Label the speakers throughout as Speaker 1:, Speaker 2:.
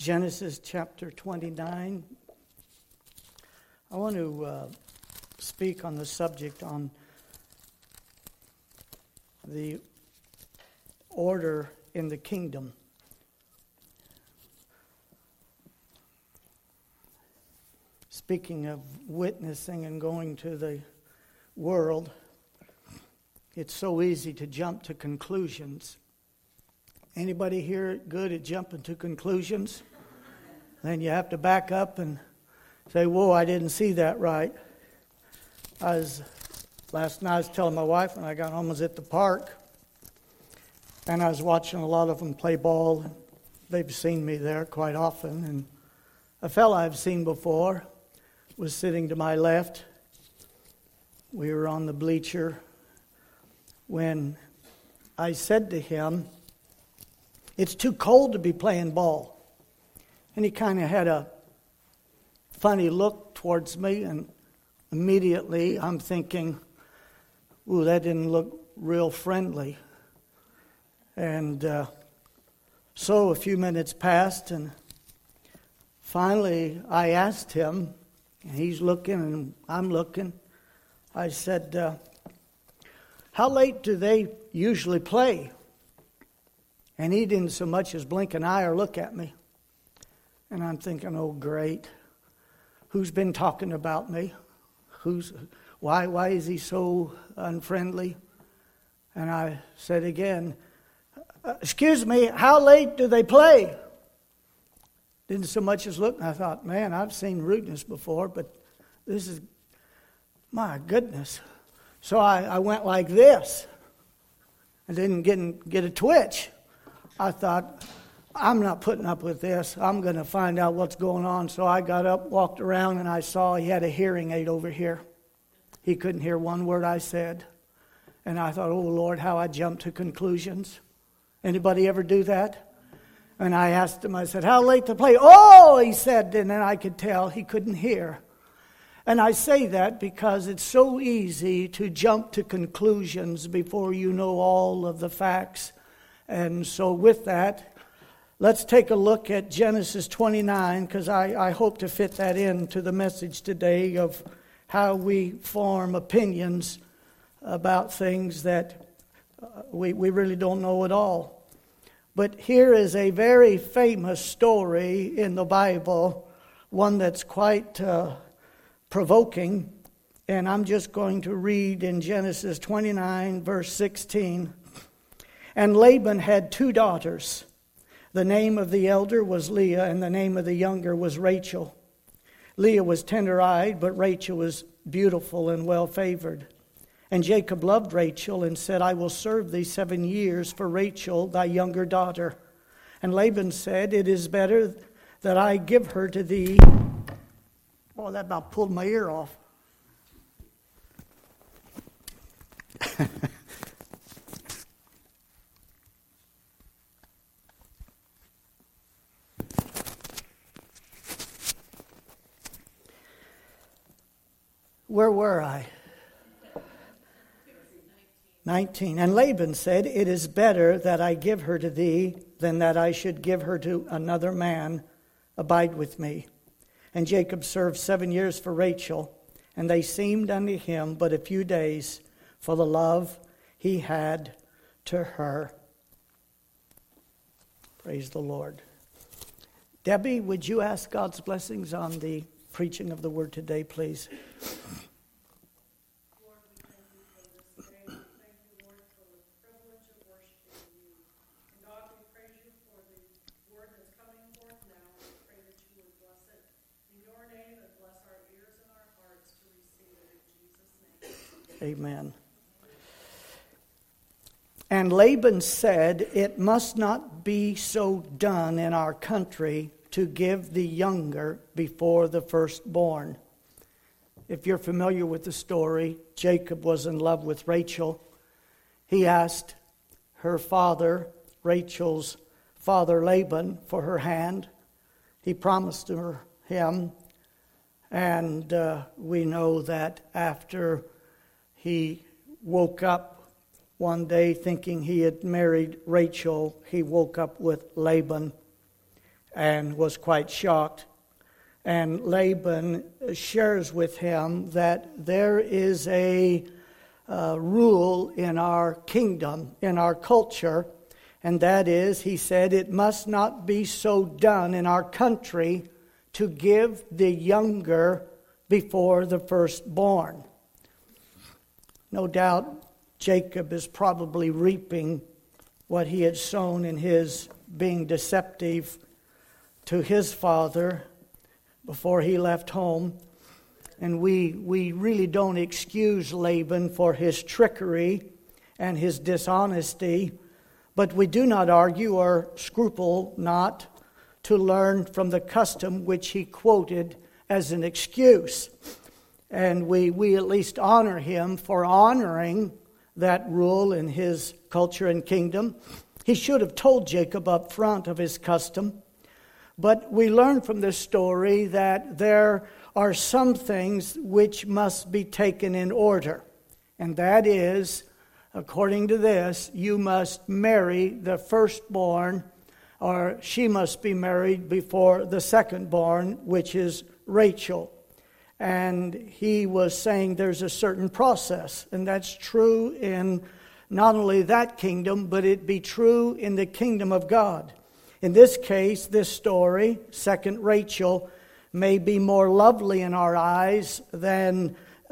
Speaker 1: Genesis chapter 29. I want to speak on the subject on the order in the kingdom. Speaking of witnessing and going to the world, it's so easy to jump to conclusions. Anybody here good at jumping to conclusions? Then you have to back up and say, whoa, I didn't see that right. Last night I was telling my wife when I got home, I was at the park, and I was watching a lot of them play ball. They've seen me there quite often, and a fella I've seen before was sitting to my left. We were on the bleacher when I said to him, "It's too cold to be playing ball." And he kind of had a funny look towards me, and immediately I'm thinking, ooh, that didn't look real friendly. And so a few minutes passed, and finally I asked him, and he's looking and I'm looking. I said, how late do they usually play? And he didn't so much as blink an eye or look at me. And I'm thinking, oh, great. Who's been talking about me? Why is he so unfriendly? And I said again, excuse me, how late do they play? Didn't so much as look, and I thought, man, I've seen rudeness before, but this is, my goodness. So I went like this. I didn't get a twitch. I thought, I'm not putting up with this. I'm going to find out what's going on. So I got up, walked around, and I saw he had a hearing aid over here. He couldn't hear one word I said. And I thought, oh, Lord, how I jumped to conclusions. Anybody ever do that? And I asked him, I said, how late to play? Oh, he said, and then I could tell he couldn't hear. And I say that because it's so easy to jump to conclusions before you know all of the facts. And so with that, let's take a look at Genesis 29, because I hope to fit that into the message today of how we form opinions about things that we really don't know at all. But here is a very famous story in the Bible, one that's quite provoking, and I'm just going to read in Genesis 29, verse 16. And Laban had 2 daughters. The name of the elder was Leah, and the name of the younger was Rachel. Leah was tender-eyed, but Rachel was beautiful and well-favored. And Jacob loved Rachel and said, I will serve thee 7 years for Rachel, thy younger daughter. And Laban said, it is better that I give her to thee. Oh, that about pulled my ear off. Where were I? 19. And Laban said, it is better that I give her to thee than that I should give her to another man. Abide with me. And Jacob served 7 years for Rachel, and they seemed unto him but a few days for the love he had to her. Praise the Lord. Debbie, would you ask God's blessings on the preaching of the word today, please?
Speaker 2: Lord, we thank you for this day. Thank you, Lord, for the privilege of worshiping you. And God, we praise you for the word that's coming forth now. We pray that you would bless it in your name and bless our ears and our hearts to receive it in Jesus' name.
Speaker 1: Amen. And Laban said, it must not be so done in our country to give the younger before the firstborn. If you're familiar with the story, Jacob was in love with Rachel. He asked her father, Rachel's father Laban, for her hand. He promised her him. And we know that after he woke up one day thinking he had married Rachel, he woke up with Laban. and was quite shocked. And Laban shares with him that there is a rule in our kingdom, in our culture, and that is, he said, it must not be so done in our country to give the younger before the firstborn. No doubt Jacob is probably reaping what he had sown in his being deceptive to his father before he left home. And we really don't excuse Laban for his trickery and his dishonesty, but we do not argue or scruple not to learn from the custom which he quoted as an excuse. And we at least honor him for honoring that rule in his culture and kingdom. He should have told Jacob up front of his custom. But we learn from this story that there are some things which must be taken in order. And that is, according to this, you must marry the firstborn, or she must be married before the secondborn, which is Rachel. And he was saying there's a certain process, and that's true in not only that kingdom, but it be true in the kingdom of God. In this case, this story, second Rachel, may be more lovely in our eyes than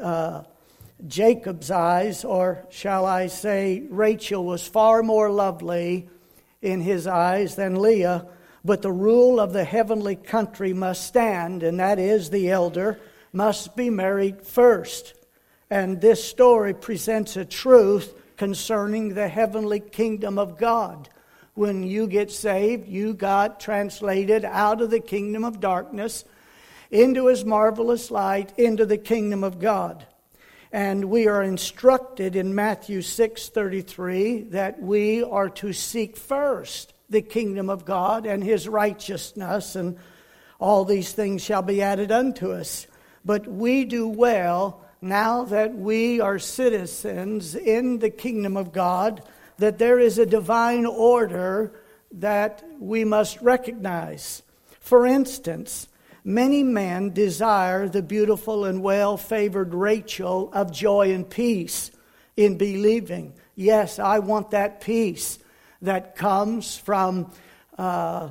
Speaker 1: Jacob's eyes, or shall I say, Rachel was far more lovely in his eyes than Leah, but the rule of the heavenly country must stand, and that is the elder must be married first. And this story presents a truth concerning the heavenly kingdom of God. When you get saved, you got translated out of the kingdom of darkness into his marvelous light, into the kingdom of God. And we are instructed in Matthew 6:33 that we are to seek first the kingdom of God and his righteousness, and all these things shall be added unto us. But we do well, now that we are citizens in the kingdom of God, that there is a divine order that we must recognize. For instance, many men desire the beautiful and well-favored Rachel of joy and peace in believing. Yes, I want that peace that comes from the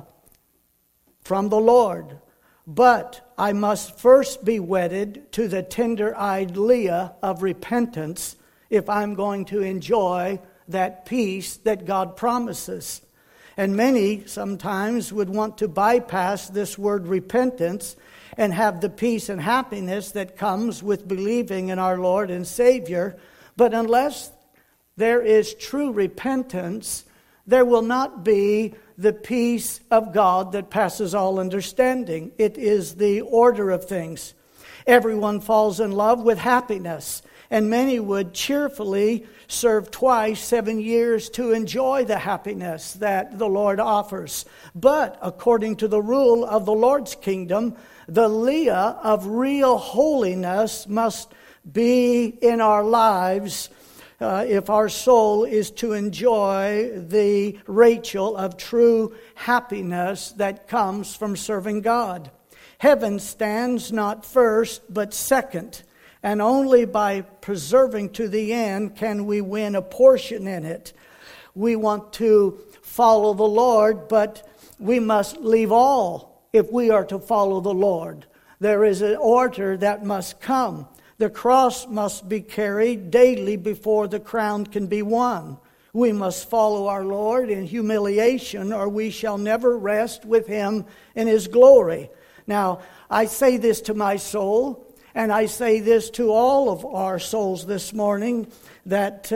Speaker 1: Lord. But I must first be wedded to the tender-eyed Leah of repentance if I'm going to enjoy that peace that God promises. And many sometimes would want to bypass this word repentance and have the peace and happiness that comes with believing in our Lord and Savior. But unless there is true repentance, there will not be the peace of God that passes all understanding. It is the order of things. Everyone falls in love with happiness, and many would cheerfully serve twice 7 years to enjoy the happiness that the Lord offers. But according to the rule of the Lord's kingdom, the Leah of real holiness must be in our lives if our soul is to enjoy the Rachel of true happiness that comes from serving God. Heaven stands not first, but second. And only by preserving to the end can we win a portion in it. We want to follow the Lord, but we must leave all if we are to follow the Lord. There is an order that must come. The cross must be carried daily before the crown can be won. We must follow our Lord in humiliation, or we shall never rest with him in his glory. Now, I say this to my soul, and I say this to all of our souls this morning, that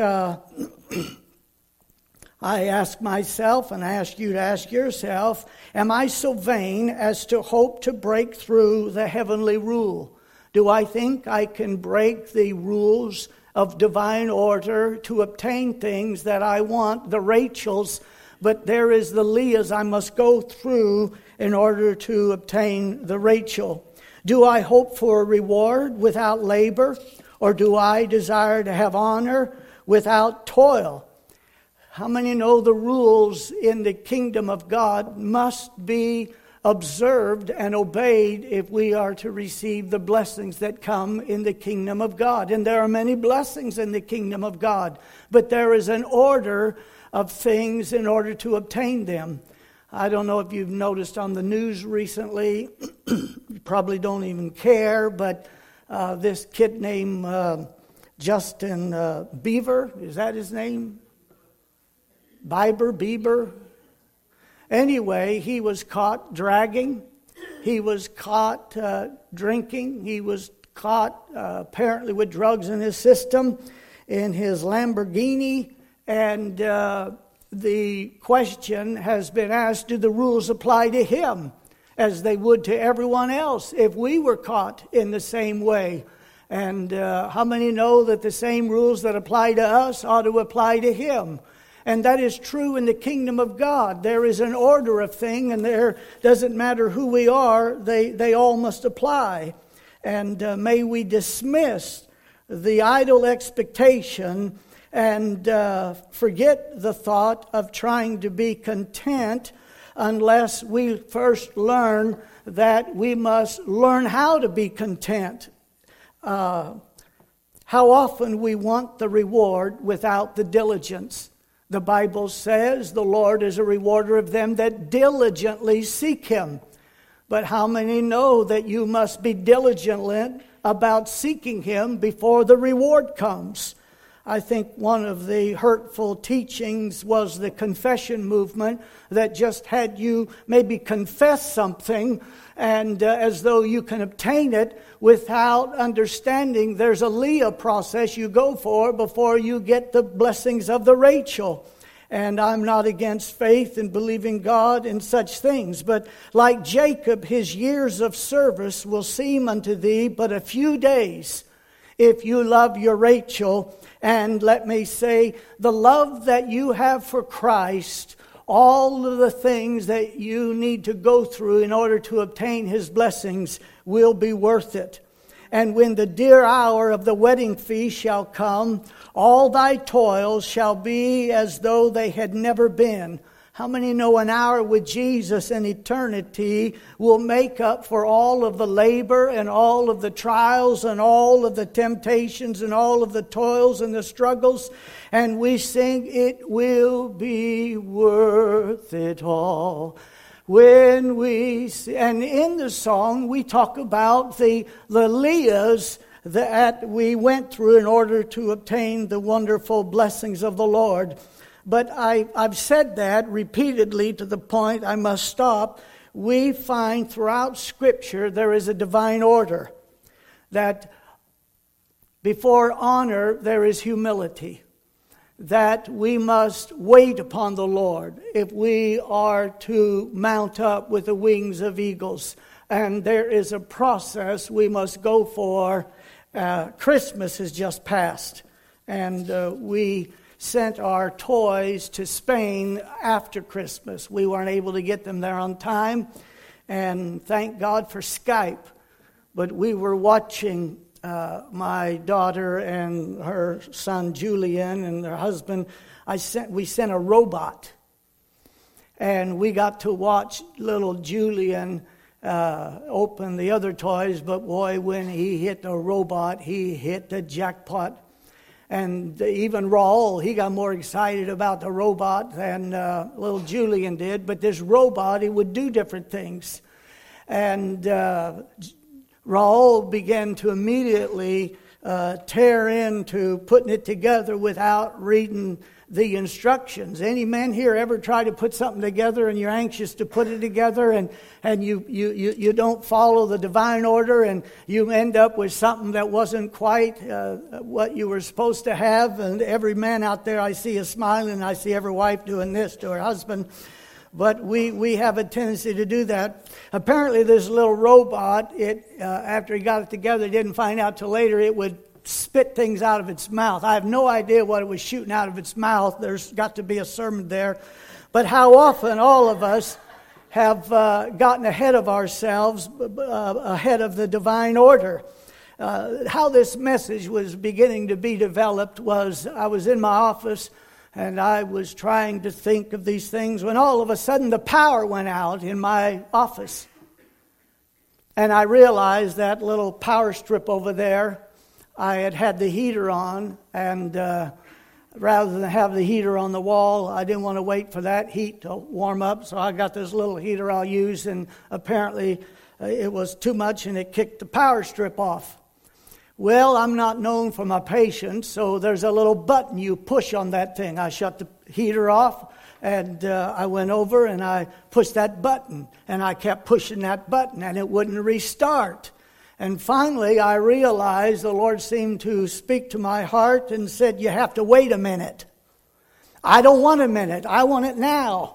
Speaker 1: I ask myself, and I ask you to ask yourself, am I so vain as to hope to break through the heavenly rule? Do I think I can break the rules of divine order to obtain things that I want, the Rachels, but there is the Leahs I must go through in order to obtain the Rachel? Do I hope for a reward without labor, or do I desire to have honor without toil? How many know the rules in the kingdom of God must be observed and obeyed if we are to receive the blessings that come in the kingdom of God. And there are many blessings in the kingdom of God, but there is an order of things in order to obtain them. I don't know if you've noticed on the news recently, you probably don't even care, but this kid named Justin Bieber, is that his name? Bieber? Anyway, he was caught dragging. He was caught drinking. He was caught apparently with drugs in his system in his Lamborghini. And the question has been asked, do the rules apply to him as they would to everyone else if we were caught in the same way? And how many know that the same rules that apply to us ought to apply to him? And that is true in the kingdom of God. There is an order of thing, and there doesn't matter who we are, they all must apply. And may we dismiss the idle expectation and forget the thought of trying to be content unless we first learn that we must learn how to be content. How often we want the reward without the diligence. The Bible says the Lord is a rewarder of them that diligently seek Him. But how many know that you must be diligent about seeking Him before the reward comes? I think one of the hurtful teachings was the confession movement that just had you maybe confess something and as though you can obtain it without understanding there's a Leah process you go for before you get the blessings of the Rachel. And I'm not against faith and believing God in such things. But like Jacob, his years of service will seem unto thee but a few days if you love your Rachel. And let me say, the love that you have for Christ, all of the things that you need to go through in order to obtain His blessings will be worth it. And when the dear hour of the wedding feast shall come, all thy toils shall be as though they had never been. How many know an hour with Jesus in eternity will make up for all of the labor and all of the trials and all of the temptations and all of the toils and the struggles? And we sing, it will be worth it all. When we see, and in the song we talk about the Leahs that we went through in order to obtain the wonderful blessings of the Lord. But I've said that repeatedly to the point I must stop. We find throughout Scripture there is a divine order. That before honor there is humility. That we must wait upon the Lord if we are to mount up with the wings of eagles. And there is a process we must go for. Christmas has just passed. And we sent our toys to Spain after Christmas. We weren't able to get them there on time, and thank God for Skype. But we were watching my daughter and her son Julian and their husband. We sent a robot, and we got to watch little Julian open the other toys. But boy, when he hit the robot, he hit the jackpot. And even Raul, he got more excited about the robot than little Julian did. But this robot, it would do different things. And Raul began to immediately tear into putting it together without reading the instructions. Any men here ever try to put something together and you're anxious to put it together and you don't follow the divine order and you end up with something that wasn't quite what you were supposed to have? And every man out there I see is smiling, and I see every wife doing this to her husband. But we have a tendency to do that. Apparently this little robot, after he got it together, didn't find out till later it would spit things out of its mouth. I have no idea what it was shooting out of its mouth. There's got to be a sermon there. But how often all of us have gotten ahead of ourselves, ahead of the divine order. How this message was beginning to be developed was I was in my office And I was trying to think of these things when all of a sudden the power went out in my office. And I realized that little power strip over there, I had the heater on, and rather than have the heater on the wall, I didn't want to wait for that heat to warm up, so I got this little heater I'll use, and apparently it was too much and it kicked the power strip off. Well, I'm not known for my patience, so there's a little button you push on that thing. I shut the heater off, and I went over and I pushed that button, and I kept pushing that button, and it wouldn't restart. And finally, I realized the Lord seemed to speak to my heart and said, you have to wait a minute. I don't want a minute. I want it now.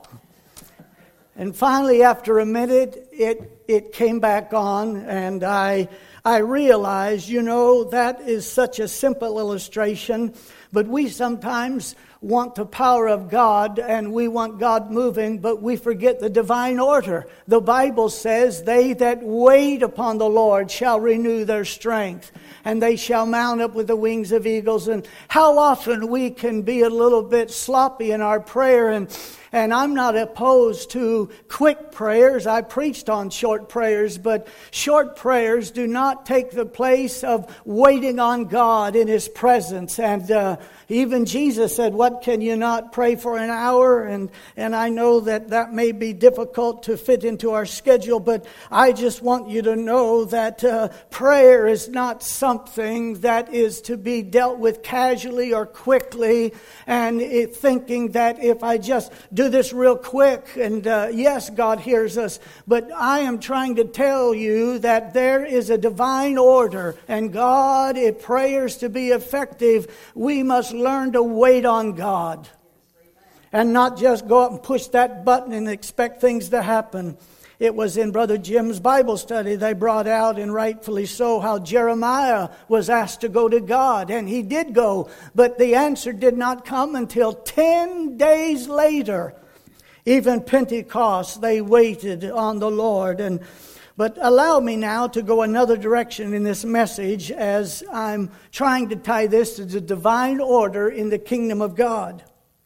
Speaker 1: And finally, after a minute, it came back on, and I realized, that is such a simple illustration, but we sometimes want the power of God, and we want God moving, but we forget the divine order. The Bible says, they that wait upon the Lord shall renew their strength, and they shall mount up with the wings of eagles. And how often we can be a little bit sloppy in our prayer, and I'm not opposed to quick prayers. I preached on short prayers, but short prayers do not take the place of waiting on God in His presence. And even Jesus said, what can you not pray for an hour? And I know that may be difficult to fit into our schedule, but I just want you to know that prayer is not something that is to be dealt with casually or quickly, and thinking that if I just do this real quick, and yes, God hears us, but I am trying to tell you that there is a divine order, and God, if prayers to be effective, we must learn to wait on God and not just go up and push that button and expect things to happen. It was in Brother Jim's Bible study they brought out, and rightfully so, how Jeremiah was asked to go to God, and he did go, but the answer did not come until 10 days later. Even Pentecost, they waited on the Lord. But allow me now to go another direction in this message as I'm trying to tie this to the divine order in the kingdom of God.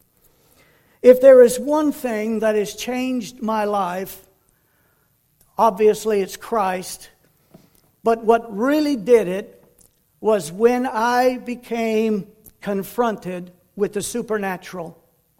Speaker 1: If there is one thing that has changed my life, obviously it's Christ. But what really did it was when I became confronted with the supernatural.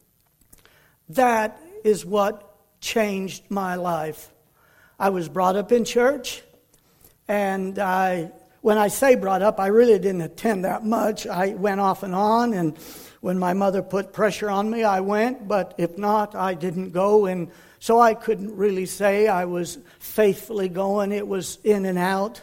Speaker 1: That is what changed my life. I was brought up in church, and when I say brought up, I really didn't attend that much. I went off and on, and when my mother put pressure on me, I went, but if not, I didn't go, and so I couldn't really say I was faithfully going. It was in and out.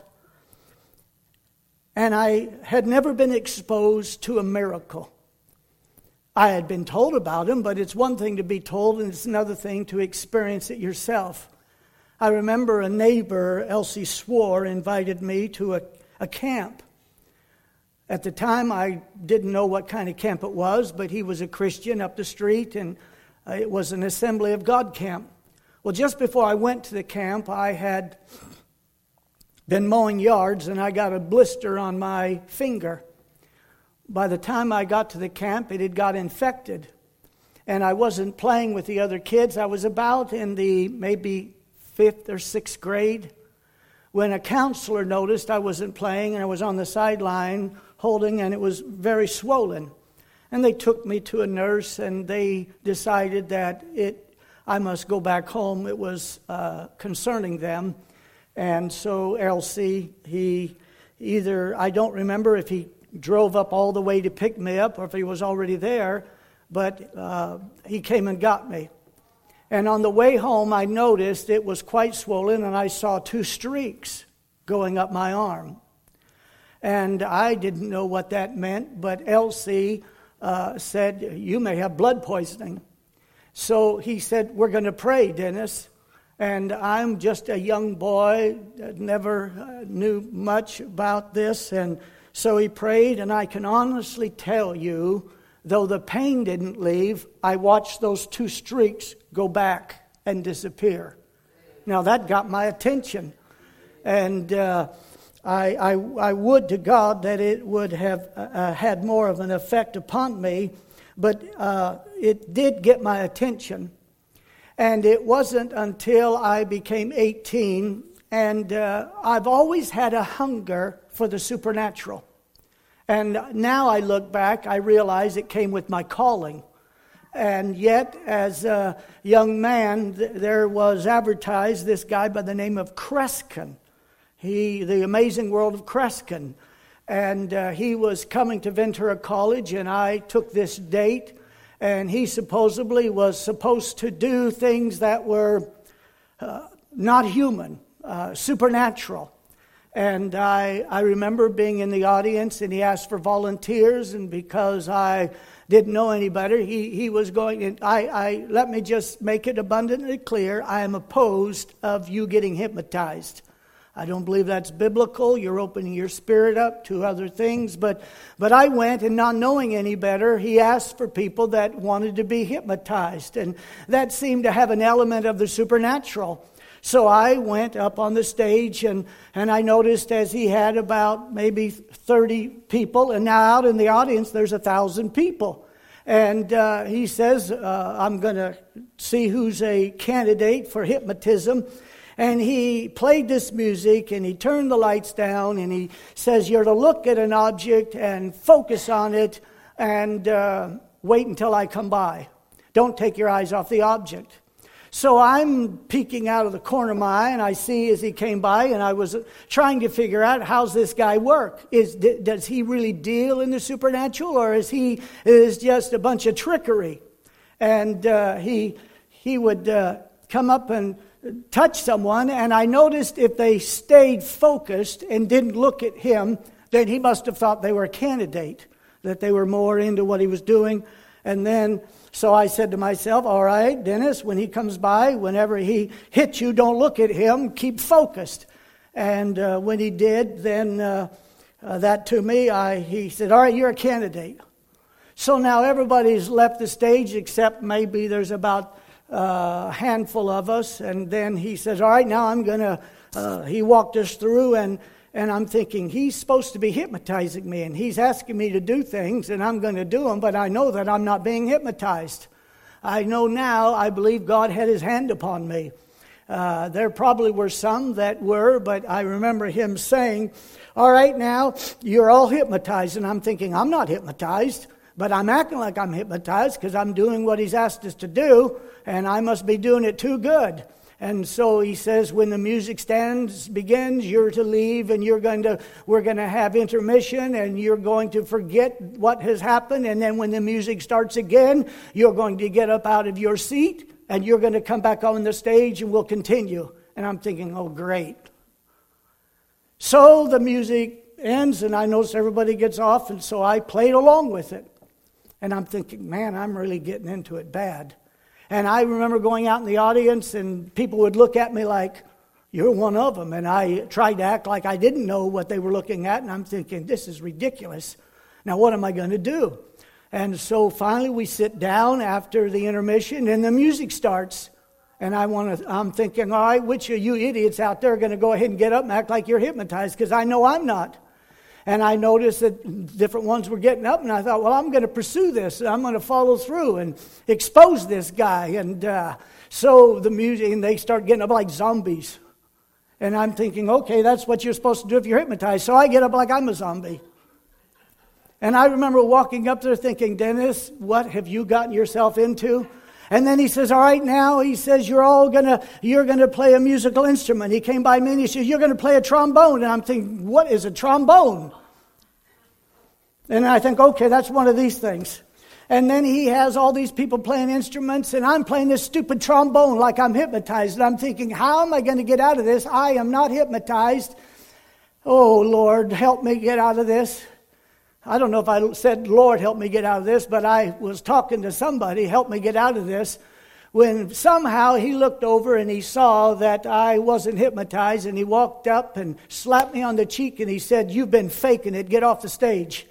Speaker 1: And I had never been exposed to a miracle. I had been told about them, but it's one thing to be told, and it's another thing to experience it yourself. I remember a neighbor, Elsie Swore, invited me to a camp. At the time, I didn't know what kind of camp it was, but he was a Christian up the street, and it was an Assembly of God camp. Well, just before I went to the camp, I had been mowing yards, and I got a blister on my finger. By the time I got to the camp, it had got infected. And I wasn't playing with the other kids. I was about in the maybe 5th or 6th grade when a counselor noticed I wasn't playing, and I was on the sideline holding, and it was very swollen. And they took me to a nurse, and they decided that I must go back home. It was concerning them. And so Elsie, I don't remember if he drove up all the way to pick me up or if he was already there, but he came and got me. And on the way home, I noticed it was quite swollen, and I saw 2 streaks going up my arm. And I didn't know what that meant, but Elsie said, you may have blood poisoning. So he said, we're going to pray, Dennis. And I'm just a young boy, never knew much about this. And so he prayed, and I can honestly tell you, though the pain didn't leave, I watched those 2 streaks go back and disappear. Now that got my attention. And I would to God that it would have had more of an effect upon me. But it did get my attention. And it wasn't until I became 18, and I've always had a hunger for the supernatural. And now I look back, I realize it came with my calling. And yet, as a young man, there was advertised this guy by the name of Kreskin. The Amazing World of Kreskin. And he was coming to Ventura College, and I took this date. And he supposedly was supposed to do things that were not human, supernatural. And I remember being in the audience, and he asked for volunteers, and because I didn't know any better, he was going, and let me just make it abundantly clear, I am opposed of you getting hypnotized. I don't believe that's biblical. You're opening your spirit up to other things. But I went, and not knowing any better, he asked for people that wanted to be hypnotized. And that seemed to have an element of the supernatural. So I went up on the stage, and I noticed as he had about maybe 30 people, and now out in the audience there's 1,000 people. And he says, I'm going to see who's a candidate for hypnotism. And he played this music, and he turned the lights down, and he says, you're to look at an object and focus on it and wait until I come by. Don't take your eyes off the object. So I'm peeking out of the corner of my eye, and I see as he came by, and I was trying to figure out, how's this guy work? Does he really deal in the supernatural, or is just a bunch of trickery? And he would come up and touch someone, and I noticed if they stayed focused and didn't look at him, then he must have thought they were a candidate, that they were more into what he was doing. And then, so I said to myself, all right, Dennis, when he comes by, whenever he hits you, don't look at him, keep focused. And when he did, then that to me, he said, all right, you're a candidate. So now everybody's left the stage except maybe there's about a handful of us. And then he says, all right, now I'm going to, he walked us through, and I'm thinking, he's supposed to be hypnotizing me, and he's asking me to do things, and I'm going to do them, but I know that I'm not being hypnotized. I know now, I believe God had his hand upon me. There probably were some that were, but I remember him saying, all right, now, you're all hypnotized. And I'm thinking, I'm not hypnotized, but I'm acting like I'm hypnotized because I'm doing what he's asked us to do, and I must be doing it too good. And so he says, when the music begins, you're to leave, and we're going to have intermission, and you're going to forget what has happened. And then when the music starts again, you're going to get up out of your seat, and you're going to come back on the stage, and we'll continue. And I'm thinking, oh, great. So the music ends, and I notice everybody gets off, and so I played along with it. And I'm thinking, man, I'm really getting into it bad. And I remember going out in the audience, and people would look at me like, you're one of them. And I tried to act like I didn't know what they were looking at, and I'm thinking, this is ridiculous. Now, what am I going to do? And so finally we sit down after the intermission, and the music starts. And I'm thinking, all right, which of you idiots out there are going to go ahead and get up and act like you're hypnotized? Because I know I'm not. And I noticed that different ones were getting up, and I thought, well, I'm going to pursue this. I'm going to follow through and expose this guy. And so the music, and they start getting up like zombies. And I'm thinking, okay, that's what you're supposed to do if you're hypnotized. So I get up like I'm a zombie. And I remember walking up there thinking, Dennis, what have you gotten yourself into? And then he says, all right, now, he says, you're going to play a musical instrument. He came by me and he says, you're going to play a trombone. And I'm thinking, what is a trombone? And I think, okay, that's one of these things. And then he has all these people playing instruments, and I'm playing this stupid trombone like I'm hypnotized. And I'm thinking, how am I going to get out of this? I am not hypnotized. Oh, Lord, help me get out of this. I don't know if I said, Lord, help me get out of this, but I was talking to somebody, help me get out of this, when somehow he looked over and he saw that I wasn't hypnotized, and he walked up and slapped me on the cheek, and he said, you've been faking it, get off the stage.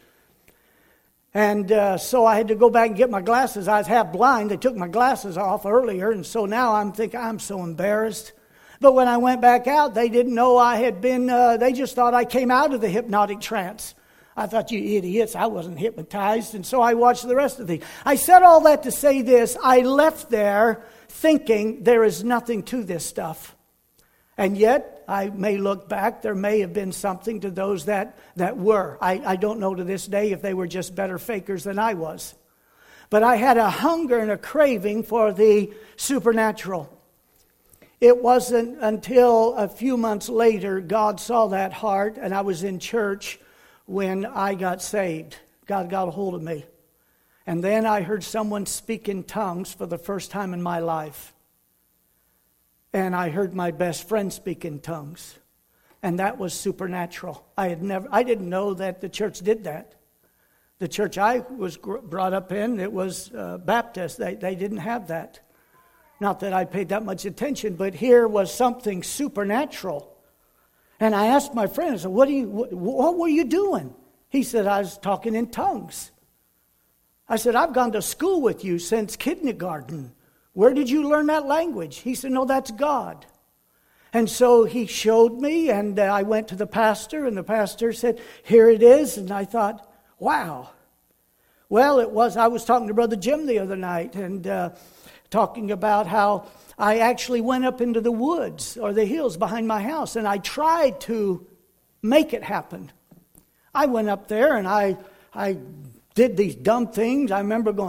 Speaker 1: And so I had to go back and get my glasses. I was half blind. They took my glasses off earlier, and so now I'm thinking, I'm so embarrassed. But when I went back out, they didn't know I had been, they just thought I came out of the hypnotic trance. I thought, you idiots, I wasn't hypnotized. And so I watched the rest of the thing. I said all that to say this. I left there thinking there is nothing to this stuff. And yet, I may look back, there may have been something to those that were. I don't know to this day if they were just better fakers than I was. But I had a hunger and a craving for the supernatural. It wasn't until a few months later God saw that heart, and I was in church when I got saved. God got a hold of me. And then I heard someone speak in tongues for the first time in my life. And I heard my best friend speak in tongues. And that was supernatural. I didn't know that the church did that. The church I was brought up in, it was Baptist. They didn't have that. Not that I paid that much attention, but here was something supernatural. And I asked my friend, I said, what were you doing? He said, I was talking in tongues. I said, I've gone to school with you since kindergarten. Where did you learn that language? He said, no, that's God. And so he showed me, and I went to the pastor, and the pastor said, here it is. And I thought, wow. Well, I was talking to Brother Jim the other night, and talking about how I actually went up into the woods or the hills behind my house, and I tried to make it happen. I went up there, and I did these dumb things. I remember going,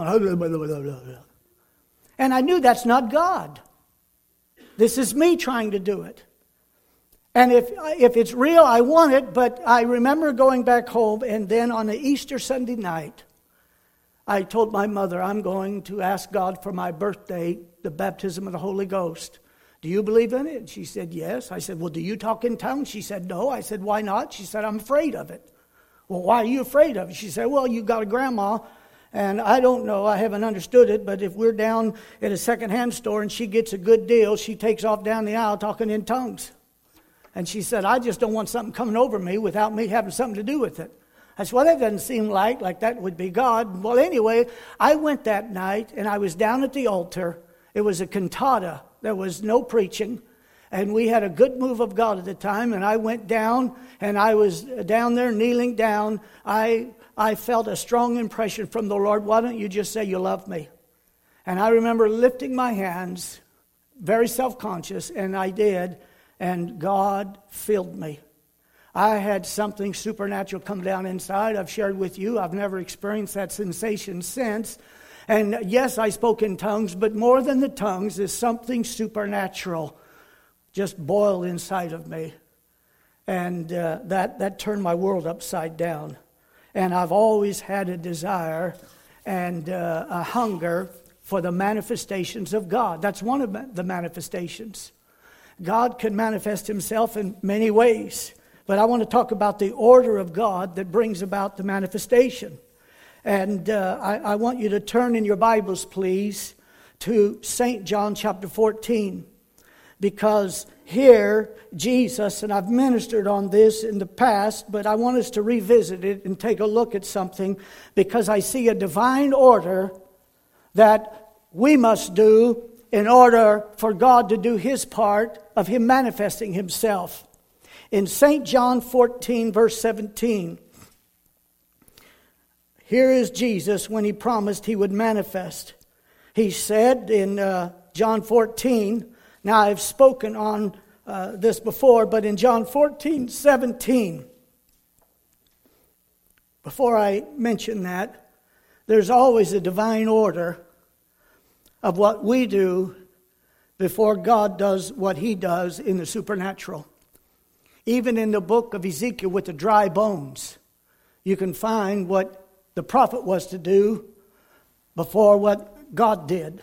Speaker 1: and I knew that's not God. This is me trying to do it. And if it's real, I want it, but I remember going back home, and then on the Easter Sunday night, I told my mother, I'm going to ask God for my birthday, the baptism of the Holy Ghost. Do you believe in it? And she said, yes. I said, well, do you talk in tongues? She said, no. I said, why not? She said, I'm afraid of it. Well, why are you afraid of it? She said, well, you got a grandma, and I don't know, I haven't understood it, but if we're down at a secondhand store and she gets a good deal, she takes off down the aisle talking in tongues. And she said, I just don't want something coming over me without me having something to do with it. I said, well, that doesn't seem like that would be God. Well, anyway, I went that night, and I was down at the altar. It was a cantata. There was no preaching. And we had a good move of God at the time. And I went down, and I was down there kneeling down. I felt a strong impression from the Lord. Why don't you just say you love me? And I remember lifting my hands, very self-conscious, and I did. And God filled me. I had something supernatural come down inside. I've shared with you. I've never experienced that sensation since. And yes, I spoke in tongues, but more than the tongues is something supernatural just boiled inside of me. And that turned my world upside down. And I've always had a desire and a hunger for the manifestations of God. That's one of the manifestations. God can manifest himself in many ways. But I want to talk about the order of God that brings about the manifestation. And I want you to turn in your Bibles, please, to St. John chapter 14. Because here, Jesus, and I've ministered on this in the past, but I want us to revisit it and take a look at something, because I see a divine order that we must do in order for God to do his part of him manifesting himself. In St. John 14, verse 17, here is Jesus when he promised he would manifest. He said in John 14, now I've spoken on this before, but in John 14, 17, before I mention that, there's always a divine order of what we do before God does what he does in the supernatural. Even in the book of Ezekiel with the dry bones, you can find what the prophet was to do before what God did.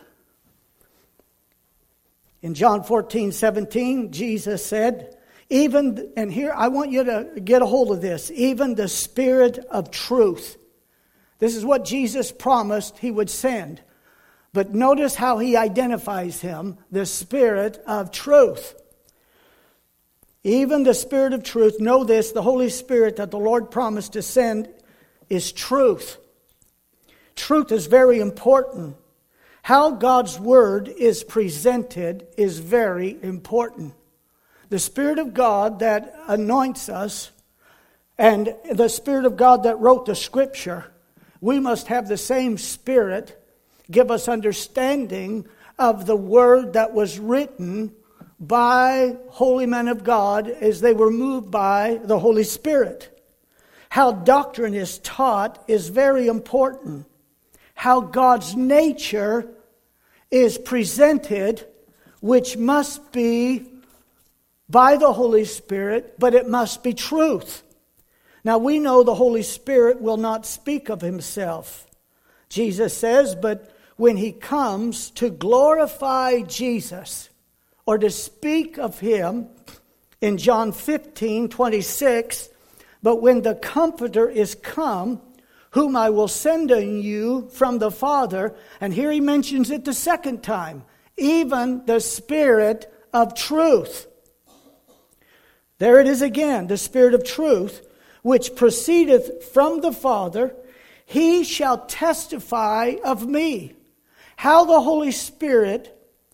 Speaker 1: In John 14, 17, Jesus said, and here I want you to get a hold of this, even the Spirit of truth. This is what Jesus promised he would send. But notice how he identifies him, the Spirit of truth. Even the Spirit of truth, know this, the Holy Spirit that the Lord promised to send is truth. Truth is very important. How God's Word is presented is very important. The Spirit of God that anoints us and the Spirit of God that wrote the Scripture, we must have the same Spirit give us understanding of the Word that was written by holy men of God as they were moved by the Holy Spirit. How doctrine is taught is very important. How God's nature is presented, which must be by the Holy Spirit, but it must be truth. Now we know the Holy Spirit will not speak of himself. Jesus says, but when he comes to glorify Jesus or to speak of him in John 15:26, but when the Comforter is come, whom I will send on you from the Father, and here he mentions it the second time, even the Spirit of truth. There it is again, the Spirit of truth, which proceedeth from the Father, he shall testify of me. How the Holy Spirit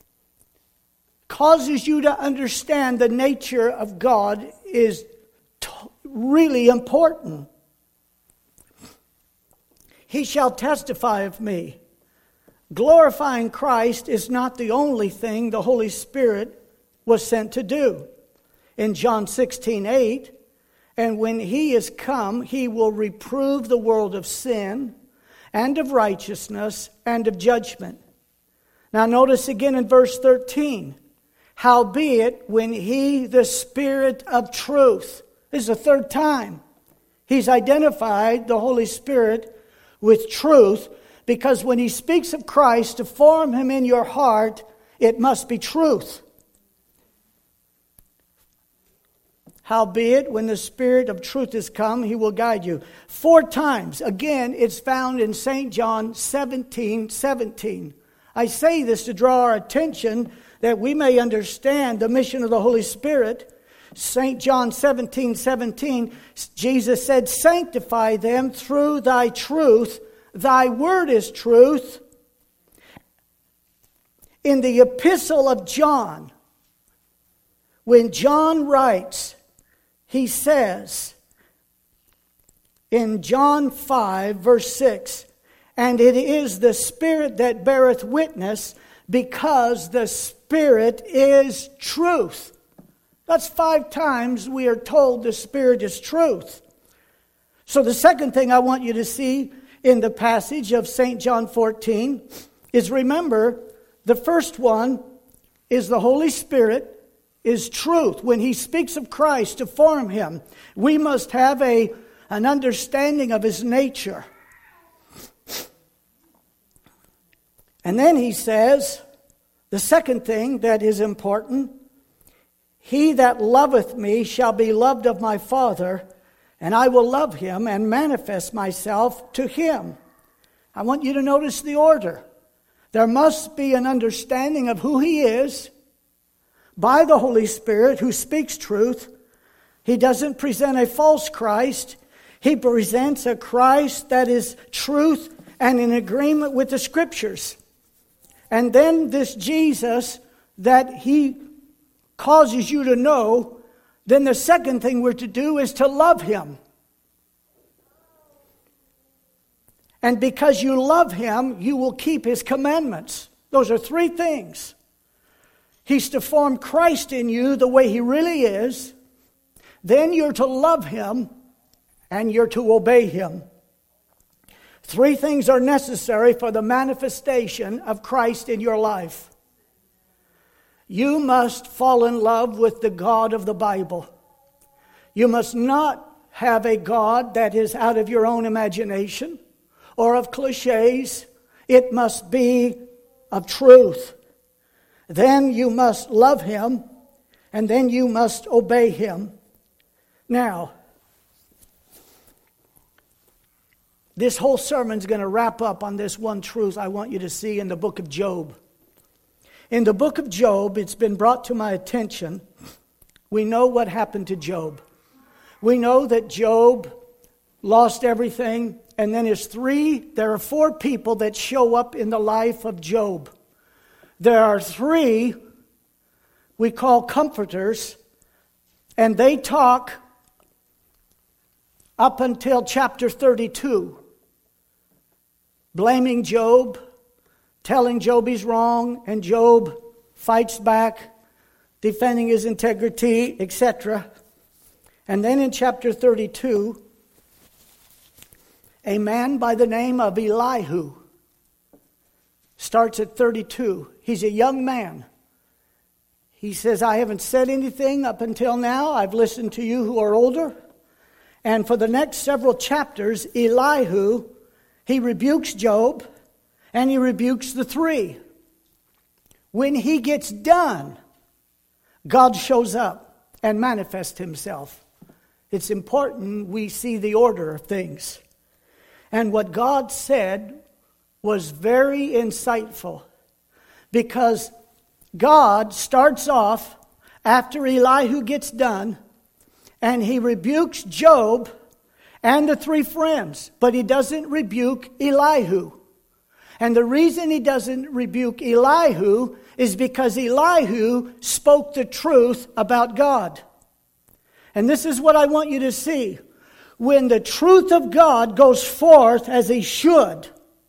Speaker 1: causes you to understand the nature of God is really important. He shall testify of me. Glorifying Christ is not the only thing the Holy Spirit was sent to do. In John 16:8, and when he is come, he will reprove the world of sin and of righteousness and of judgment. Now notice again in verse 13, howbeit when he, the Spirit of truth, this is the third time he's identified the Holy Spirit with truth, because when he speaks of Christ to form him in your heart, it must be truth. Howbeit, when the Spirit of truth is come, he will guide you. 4 times. Again, it's found in St. John 17:17. I say this to draw our attention that we may understand the mission of the Holy Spirit. St. John 17:17, Jesus said, sanctify them through thy truth. Thy word is truth. In the epistle of John, when John writes, he says in John 5, verse 6, and it is the Spirit that beareth witness, because the Spirit is truth. That's 5 times we are told the Spirit is truth. So the second thing I want you to see in the passage of St. John 14 is, remember, the first one is the Holy Spirit is truth. When he speaks of Christ to form him, we must have an understanding of his nature. And then he says, the second thing that is important, he that loveth me shall be loved of my Father, and I will love him and manifest myself to him. I want you to notice the order. There must be an understanding of who he is by the Holy Spirit who speaks truth. He doesn't present a false Christ. He presents a Christ that is truth and in agreement with the Scriptures. And then this Jesus that he causes you to know, then the second thing we're to do is to love him. And because you love him, you will keep his commandments. Those are 3 things. He's to form Christ in you the way he really is. Then you're to love him and you're to obey him. 3 things are necessary for the manifestation of Christ in your life. You must fall in love with the God of the Bible. You must not have a God that is out of your own imagination or of cliches. It must be of truth. Then you must love him, and then you must obey him. Now, this whole sermon is going to wrap up on this one truth I want you to see in the book of Job. In the book of Job, it's been brought to my attention, we know what happened to Job. We know that Job lost everything, and then there are 4 people that show up in the life of Job. There are 3 we call comforters, and they talk up until chapter 32, blaming Job, telling Job he's wrong, and Job fights back, defending his integrity, etc. And then in chapter 32, a man by the name of Elihu starts at 32. He's a young man. He says, I haven't said anything up until now. I've listened to you who are older. And for the next several chapters, Elihu, he rebukes Job, and he rebukes the three. When he gets done, God shows up and manifests himself. It's important we see the order of things. And what God said was very insightful, because God starts off after Elihu gets done, and he rebukes Job and the three friends, but he doesn't rebuke Elihu. And the reason he doesn't rebuke Elihu is because Elihu spoke the truth about God. And this is what I want you to see. When the truth of God goes forth as he should,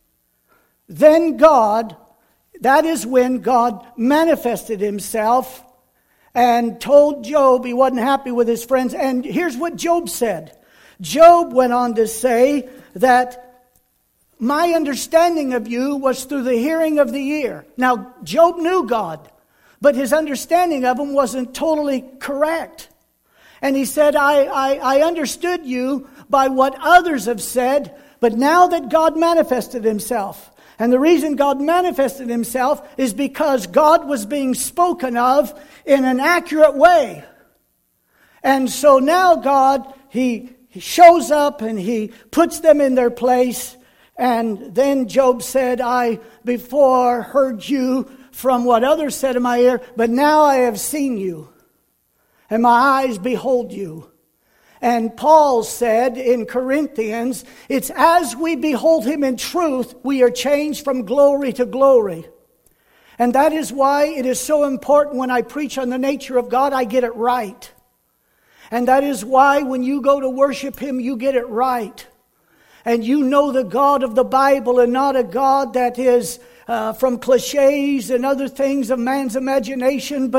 Speaker 1: then that is when God manifested himself and told Job he wasn't happy with his friends. And here's what Job said. Job went on to say that my understanding of you was through the hearing of the ear. Now, Job knew God, but his understanding of him wasn't totally correct. And he said, I understood you by what others have said, but now that God manifested himself. And the reason God manifested himself is because God was being spoken of in an accurate way. And so now God, he shows up and he puts them in their place. And then Job said, I before heard you from what others said in my ear, but now I have seen you, and my eyes behold you. And Paul said in Corinthians, it's as we behold him in truth, we are changed from glory to glory. And that is why it is so important when I preach on the nature of God, I get it right. And that is why when you go to worship him, you get it right. And you know the God of the Bible and not a God that is from cliches and other things of man's imagination.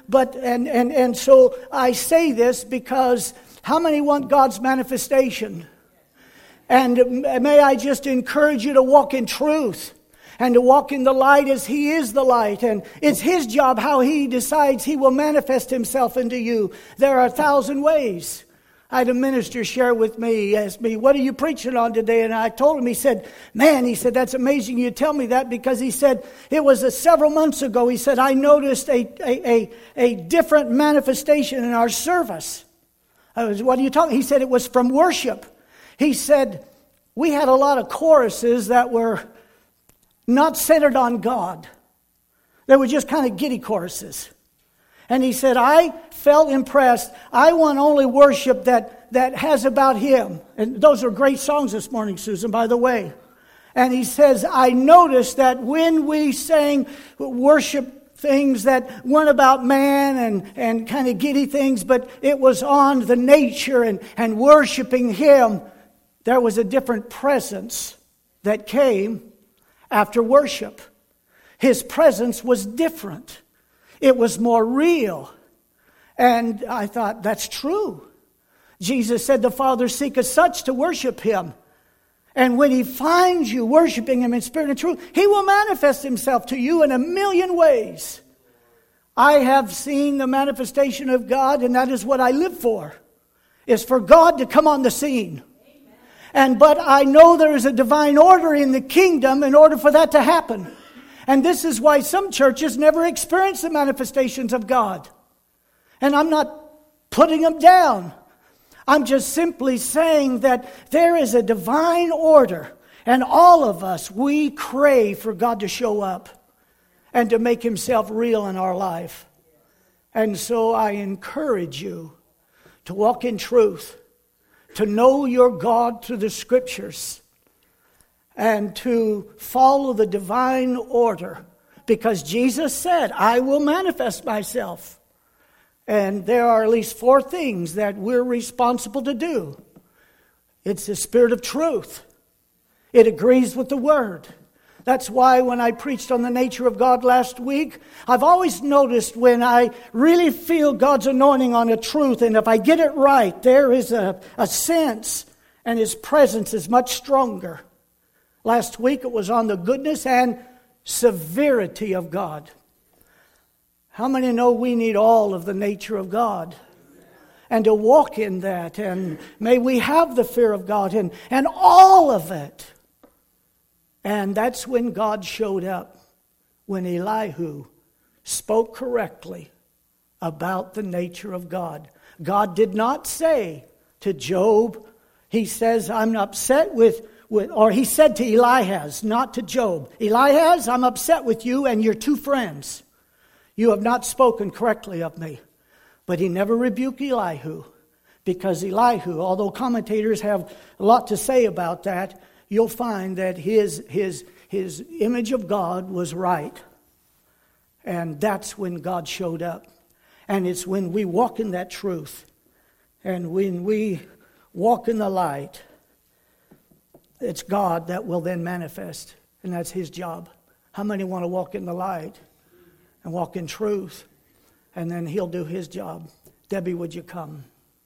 Speaker 1: And so I say this because how many want God's manifestation? And may I just encourage you to walk in truth and to walk in the light as he is the light. And it's his job how he decides he will manifest himself into you. There are 1,000 ways. I had a minister share with me. He asked me, what are you preaching on today? And I told him, he said, that's amazing you tell me that, because he said, it was several months ago. He said, I noticed a different manifestation in our service. I was, what are you talking? He said, it was from worship. He said, we had a lot of choruses that were not centered on God. They were just kind of giddy choruses. And he said, I felt impressed. I want only worship that has about him. And those are great songs this morning, Susan, by the way. And he says, I noticed that when we sang worship things that weren't about man and kind of giddy things, but it was on the nature and worshiping him, there was a different presence that came after worship. His presence was different. It was more real. And I thought, that's true. Jesus said the Father seeketh such to worship him. And when he finds you worshiping him in spirit and truth, he will manifest himself to you in a million ways. I have seen the manifestation of God, and that is what I live for, is for God to come on the scene. But I know there is a divine order in the kingdom in order for that to happen. And this is why some churches never experience the manifestations of God. And I'm not putting them down. I'm just simply saying that there is a divine order. And all of us, we crave for God to show up and to make himself real in our life. And so I encourage you to walk in truth, to know your God through the scriptures, and to follow the divine order. Because Jesus said, I will manifest myself. And there are at least 4 things that we're responsible to do. It's the Spirit of truth. It agrees with the Word. That's why when I preached on the nature of God last week, I've always noticed when I really feel God's anointing on a truth, and if I get it right, there is a sense, and His presence is much stronger. Last week it was on the goodness and severity of God. How many know we need all of the nature of God? And to walk in that, and may we have the fear of God and all of it. And that's when God showed up, when Elihu spoke correctly about the nature of God. God did not say to Job, he says, I'm upset with or he said to Elias, not to Job, Elias, I'm upset with you and your two friends. You have not spoken correctly of me. But he never rebuked Elihu, because Elihu, although commentators have a lot to say about that, you'll find that his image of God was right. And that's when God showed up. And it's when we walk in that truth, and when we walk in the light, it's God that will then manifest. And that's His job. How many want to walk in the light and walk in truth? And then He'll do His job. Debbie, would you come?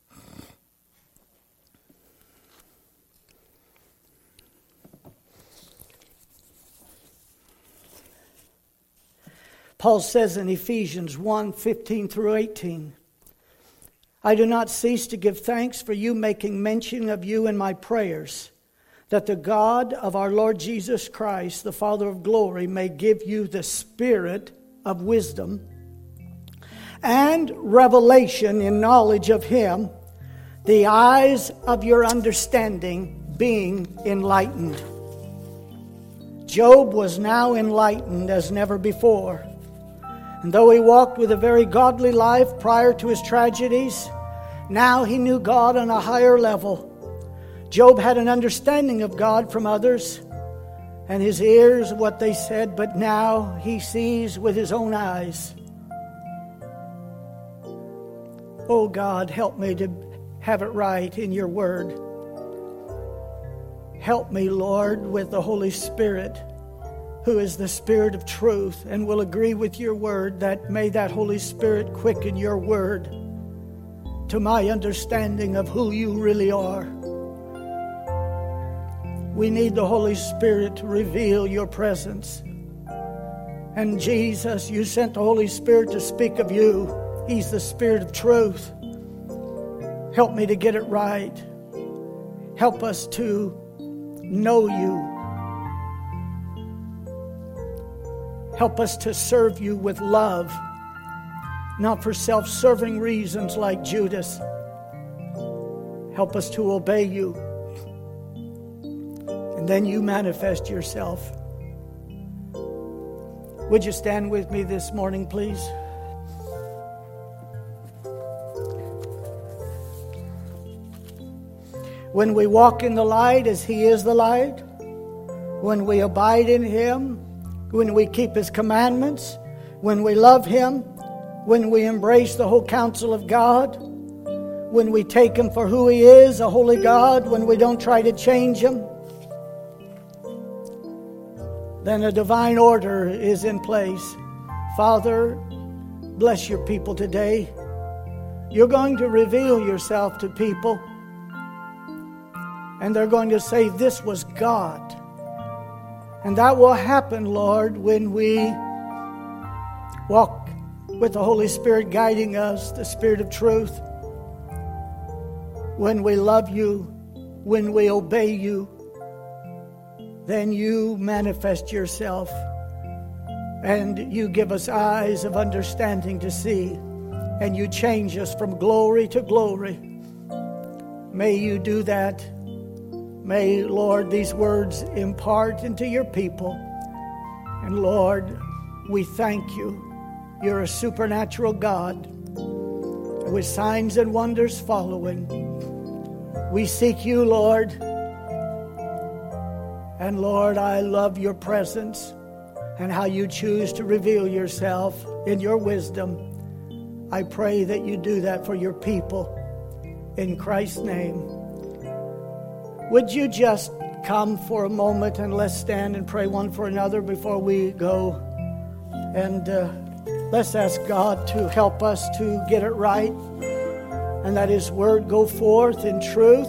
Speaker 1: Paul says in Ephesians 1:15 through 18, I do not cease to give thanks for you, making mention of you in my prayers, that the God of our Lord Jesus Christ, the Father of glory, may give you the spirit of wisdom and revelation in knowledge of Him, the eyes of your understanding being enlightened. Job was now enlightened as never before. And though he walked with a very godly life prior to his tragedies, now he knew God on a higher level. Job had an understanding of God from others, and his ears what they said, but now he sees with his own eyes. Oh God, help me to have it right in your word. Help me, Lord, with the Holy Spirit, who is the Spirit of truth and will agree with your word, that may that Holy Spirit quicken your word to my understanding of who you really are. We need the Holy Spirit to reveal your presence. And Jesus, you sent the Holy Spirit to speak of you. He's the Spirit of truth. Help me to get it right. Help us to know you. Help us to serve you with love, not for self-serving reasons like Judas. Help us to obey you. And then you manifest yourself. Would you stand with me this morning, please? When we walk in the light as He is the light, when we abide in Him, when we keep His commandments, when we love Him, when we embrace the whole counsel of God, when we take Him for who He is, a holy God, when we don't try to change Him, then a divine order is in place. Father, bless your people today. You're going to reveal yourself to people, and they're going to say, this was God. And that will happen, Lord, when we walk with the Holy Spirit guiding us, the Spirit of truth. When we love you, when we obey you, then you manifest yourself. And you give us eyes of understanding to see. And you change us from glory to glory. May you do that. May, Lord, these words impart into your people. And Lord, we thank you. You're a supernatural God with signs and wonders following. We seek you, Lord. And Lord, I love your presence and how you choose to reveal yourself in your wisdom. I pray that you do that for your people. In Christ's name. Would you just come for a moment and let's stand and pray one for another before we go? And let's ask God to help us to get it right and that His Word go forth in truth.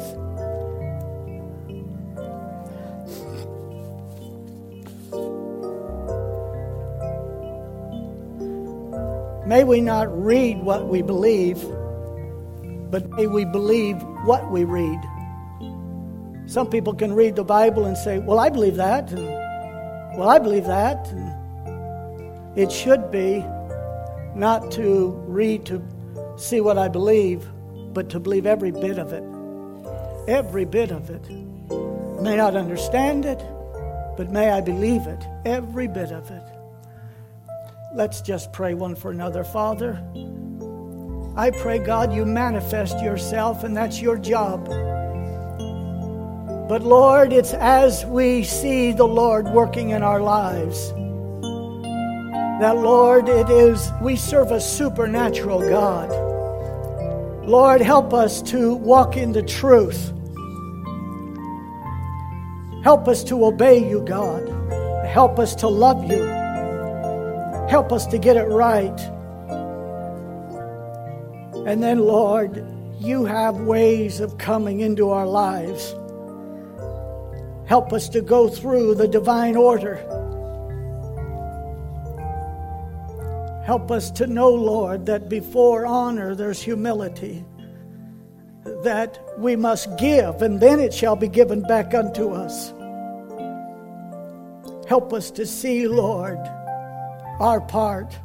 Speaker 1: May we not read what we believe, but may we believe what we read. Some people can read the Bible and say, well, I believe that, and well, I believe that. And it should be not to read to see what I believe, but to believe every bit of it. Every bit of it. I may not understand it, but may I believe it. Every bit of it. Let's just pray one for another. Father, I pray, God, you manifest yourself, and that's your job. But Lord, it's as we see the Lord working in our lives that, Lord, it is, we serve a supernatural God. Lord, help us to walk in the truth. Help us to obey you, God. Help us to love you. Help us to get it right. And then, Lord, you have ways of coming into our lives. Help us to go through the divine order. Help us to know, Lord, that before honor there's humility, that we must give, and then it shall be given back unto us. Help us to see, Lord, our part.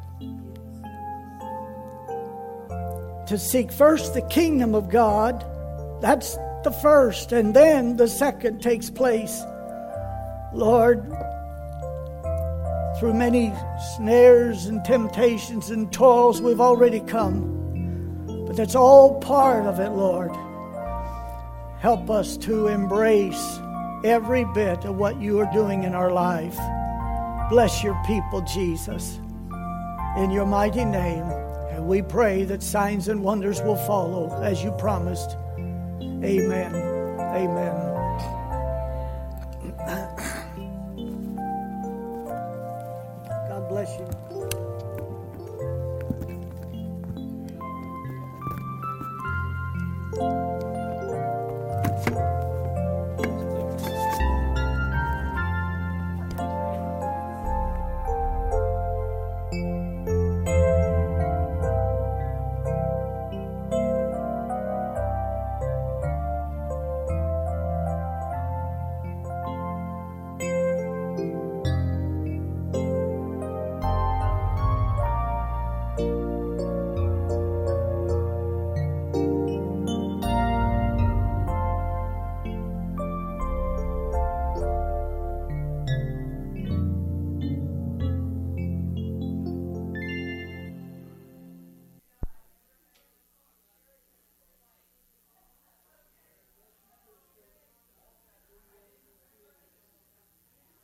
Speaker 1: To seek first the kingdom of God, that's the first, and then the second takes place. Lord, through many snares and temptations and toils we've already come, but that's all part of it, Lord. Help us to embrace every bit of what you are doing in our life. Bless your people, Jesus, in your mighty name. And we pray that signs and wonders will follow as you promised. Amen. Amen.